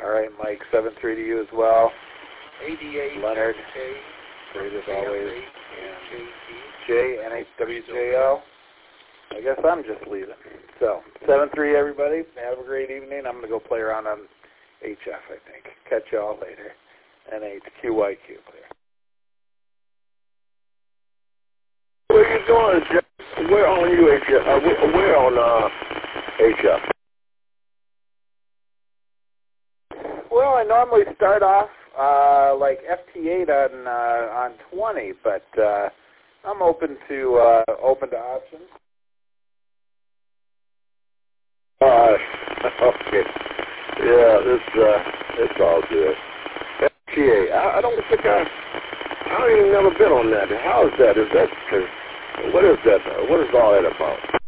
All right, Mike, 7-3 to you as well. 88. Leonard, great as always. And Jay, NHWJL. I guess I'm just leaving. So, 7-3, everybody. Have a great evening. I'm going to go play around on HF, I think. Catch y'all later. NHQYQ, clear. Where are you going, Jeff? Where on you, HF? Where on HF? Well, I normally start off like FT8 on 20, but I'm open to options. Okay. Yeah, it's all good. FTA. I don't think I don't even never been on that. How is that? What is that? What is all that about?